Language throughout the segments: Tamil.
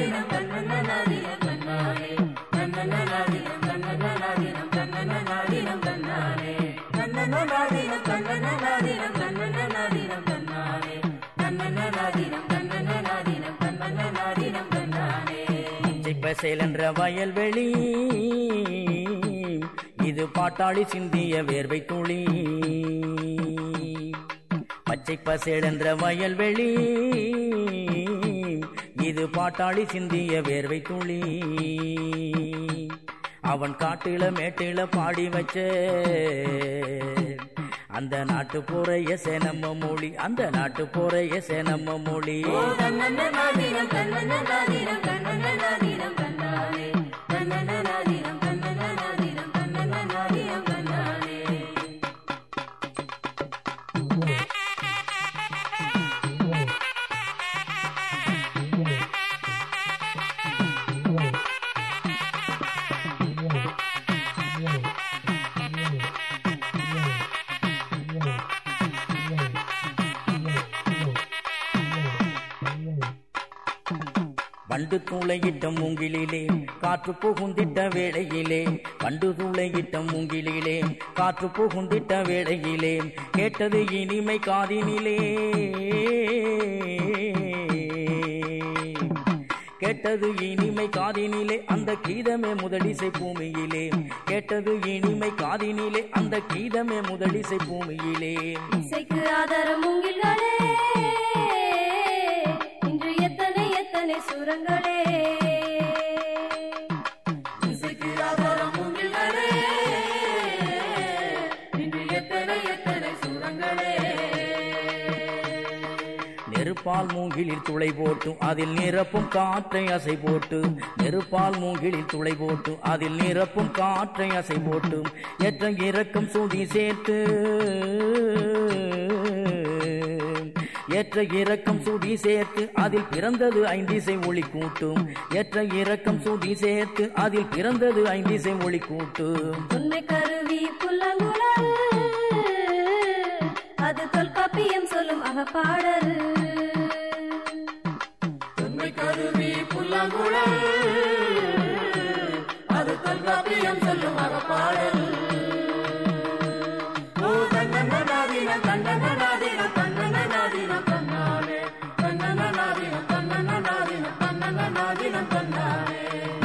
பசேலென்ற வயல்வெளி இது பாட்டாளி சிந்திய வேர்வை துளி. பச்சை பசேலென்ற வயல்வெளி இது பாட்டாளி சிந்திய வேர்வை துளி. அவன் காட்டில மேட்டில பாடி வச்ச அந்த நாட்டு போறைய சேனம்ம மொழி, அந்த நாட்டு போறைய சேனம்ம மொழி. வண்டு தூளையிட்ட மூங்கிலே காற்று புகுந்திட்ட வேளையிலே, வண்டு தூளையிட்ட மூங்கிலே காற்று புகுந்திட்ட வேளையிலே, கேட்டது இனிமை காதினிலே, கேட்டது இனிமை காதினிலே அந்த கீதமே முதலிசை பூமியிலே, கேட்டது இனிமை காதினிலே அந்த கீதமே முதலிசை பூமியிலே. இசைக்கு ஆதாரம் மூங்கில்களே, இன்று எத்தனை எத்தனை சுரங்களே, இசைக்கு ஆதாரம் மூங்கில்களே, இன்று எத்தனை எத்தனை சுரங்களே. நெருப்பால் மூங்கிலில் துளை போட்டு அதில் நிரப்பும் காற்றை அசை போட்டு, நெருப்பால் மூங்கிலில் துளை போட்டு அதில் நிரப்பும் காற்றை அசை போட்டு, ஏற்ற இறக்கம் சுதி சேர்த்து, ஏற்ற இறக்கம் சுதி சேர்த்து அதில் பிறந்தது ஐந்திசை ஒளி கூட்டும், ஏற்ற இறக்கம் சுதி சேர்த்து அதில் பிறந்தது ஐந்திசை ஒளி கூட்டும். உண்மை கருவி புல்லங்குழல் அது தொல்காப்பியம் சொல்லும் அகப்பாடல், உண்மை கருவி புல்லங்குழல் அது தொல்காப்பியம் சொல்லும் அகப்பாடல். ஓ தன்னன்னாதீனம் தன்னன்னாதீனம் தன்னன்னாதீனம் தன்னாலே, தன்னன்னாதீனம் தன்னன்னாதீனம் தன்னன்னாதீனம் தன்னாலே.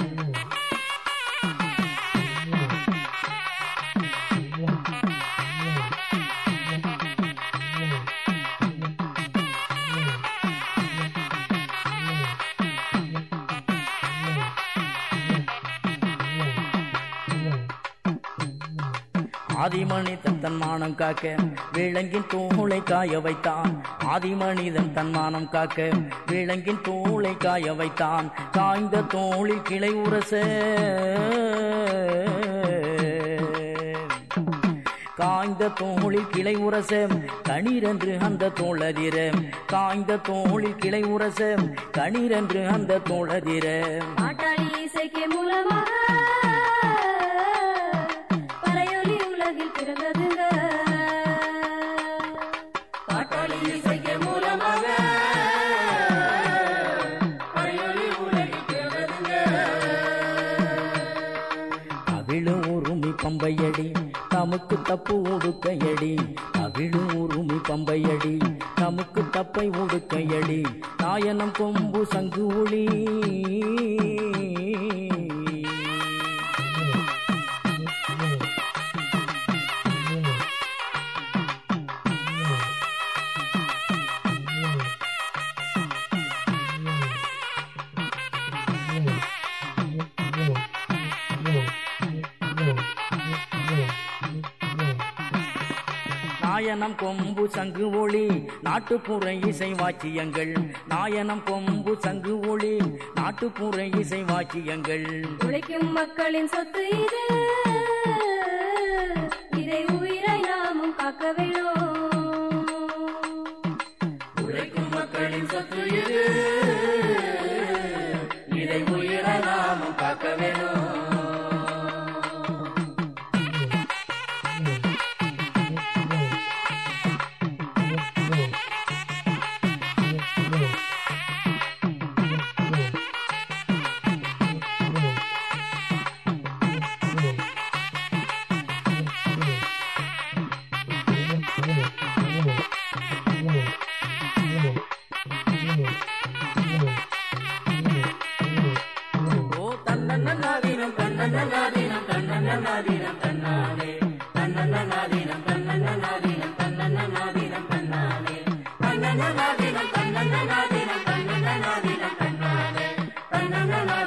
ஆதிமனிதன் தன் மானம் காக்க விலங்கின் தோளை காய வைத்தான், ஆதிமனிதன் தன் மானம் காக்க விலங்கின் தோளை காய வைத்தான், காய்ந்த தோளில் கிளை உரச, காய்ந்த தோளில் கிளை உரச கணீரென்று அந்த தோளதிர, காய்ந்த தோளில் கிளை உரச கணீரென்று அந்த தோளதிர. பாட்டாளி இசைக்கு மூலமாக பறையொலி உலகில் பிறந்ததுங்க, பாட்டாளி இசைக்கு மூலமாக பறையொலி உலகில் பிறந்ததுங்க. அவிழு உருமி பம்பையடி நமக்கு தப்பு உடுக்கையடி, அவிழு உருமி பம்பையடி நமக்கு தப்பை உடுக்கையடி, நாயனம் கொம்பு சங்கு ஒளி, நாயனம் கொம்பு சங்கு ஒளி நாட்டுப்புற இசை வாச்சியங்கள், நாயனம் கொம்பு சங்கு ஒளி நாட்டுப்புற இசை வாச்சியங்கள். உழைக்கும் மக்களின் சொத்து இது, இதை உயிரை நாமும் காக்க வேணும், உழைக்கும் மக்களின் சொத்து இது, இதை உயிரை நாமும் காக்க வேணும். தன்னன்னாதீனம் தன்னன்னாதீனம் தன்னானே தன்னன்னாதீனம் தன்னன்னாதீனம் தன்னன்னாதீனம் தன்னானே தன்னன்னாதீனம் தன்னன்னாதீனம் தன்னன்னாதீனம் தன்னானே தன்னன்னாதீனம்